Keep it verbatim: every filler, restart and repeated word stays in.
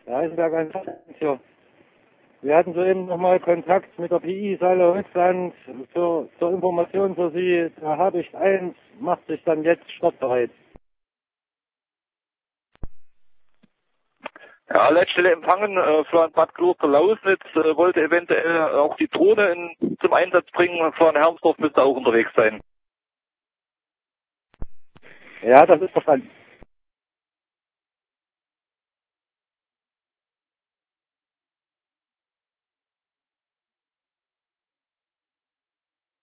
Der Eisenberg eins hier. Wir hatten soeben nochmal Kontakt mit der P I-Seile Russland zur, zur Information für Sie. Der Habicht eins macht sich dann jetzt startbereit. Ja, Leitstelle empfangen, äh, Florian Bad Kloster Lausnitz äh, wollte eventuell auch die Drohne in, zum Einsatz bringen. Florian Hermsdorf müsste auch unterwegs sein. Ja, das ist verstanden.